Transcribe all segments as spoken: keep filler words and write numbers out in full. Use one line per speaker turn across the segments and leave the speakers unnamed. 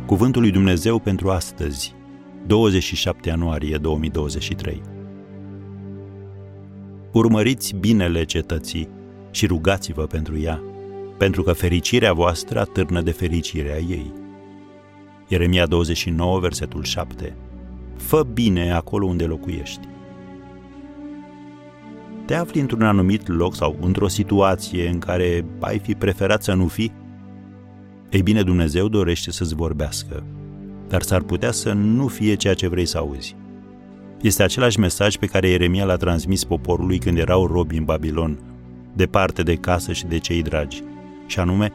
Cuvântul lui Dumnezeu pentru astăzi, douăzeci și șapte ianuarie două mii douăzeci și trei. Urmăriți binele cetății și rugați-vă pentru ea, pentru că fericirea voastră atârnă de fericirea ei. Ieremia douăzeci și nouă, versetul șapte. Fă bine acolo unde locuiești. Te afli într-un anumit loc sau într-o situație în care ai fi preferat să nu fii? Ei bine, Dumnezeu dorește să-ți vorbească, dar s-ar putea să nu fie ceea ce vrei să auzi. Este același mesaj pe care Ieremia l-a transmis poporului când erau robi în Babilon, departe de casă și de cei dragi, și anume: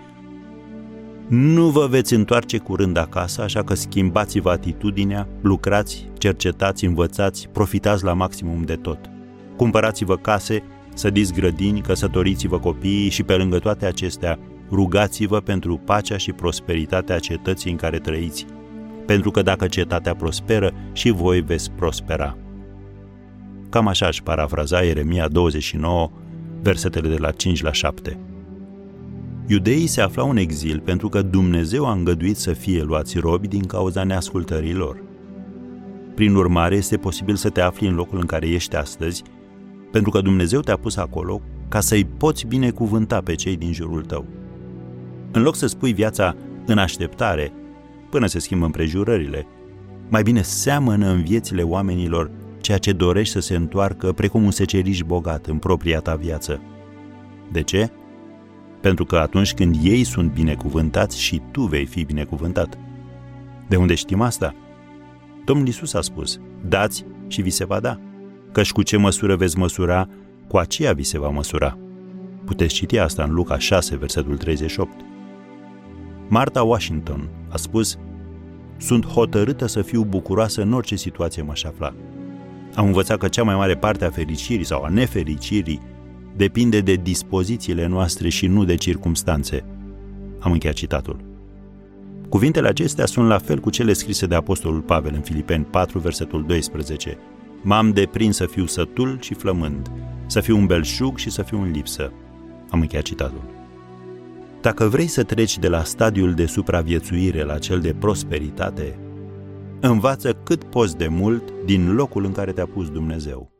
nu vă veți întoarce curând acasă, așa că schimbați-vă atitudinea, lucrați, cercetați, învățați, profitați la maximum de tot. Cumpărați-vă case, sădiți grădini, căsătoriți-vă copiii și, pe lângă toate acestea, rugați-vă pentru pacea și prosperitatea cetății în care trăiți, pentru că dacă cetatea prosperă, și voi veți prospera. Cam așa își parafraza Ieremia douăzeci și nouă, versetele de la cinci la șapte. Iudeii se aflau în exil pentru că Dumnezeu a îngăduit să fie luați robi din cauza neascultării lor. Prin urmare, este posibil să te afli în locul în care ești astăzi, pentru că Dumnezeu te-a pus acolo ca să-i poți binecuvânta pe cei din jurul tău. În loc să spui viața în așteptare, până se schimbă împrejurările, mai bine seamănă în viețile oamenilor ceea ce dorești să se întoarcă precum un seceriș bogat în propria ta viață. De ce? Pentru că atunci când ei sunt binecuvântați, și tu vei fi binecuvântat. De unde știm asta? Domnul Iisus a spus: dați și vi se va da, căci cu ce măsură veți măsura, cu aceea vi se va măsura. Puteți citi asta în Luca șase, versetul treizeci și opt. Martha Washington a spus: sunt hotărâtă să fiu bucuroasă în orice situație m-aș afla. Am învățat că cea mai mare parte a fericirii sau a nefericirii depinde de dispozițiile noastre și nu de circumstanțe. Am încheiat citatul. Cuvintele acestea sunt la fel cu cele scrise de apostolul Pavel în Filipeni patru, versetul doisprezece. M-am deprins să fiu sătul și flămând, să fiu un belșug și să fiu în lipsă. Am încheiat citatul. Dacă vrei să treci de la stadiul de supraviețuire la cel de prosperitate, învață cât poți de mult din locul în care te-a pus Dumnezeu.